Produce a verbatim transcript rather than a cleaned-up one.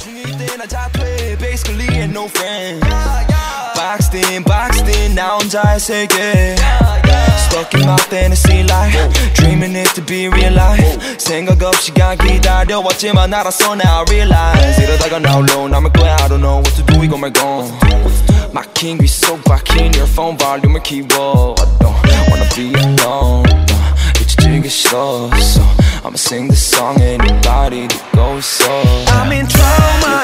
중일 때나 자퇴 basically ain't no friends Boxed in, boxed in 나 혼자의 세계 Stuck in my fantasy life Dreaming it to be real life 생각 없이 간 기다려왔지만 알았어 now I realize 이러다가 나 홀로 남을 거야 I don't know what to do 이거 말고 막힌 귀 속 박힌 your phone 볼륨을 키워 I don't wanna be alone 잊혀지기 싫어 So I'ma sing this song and your body to go so I'm in trauma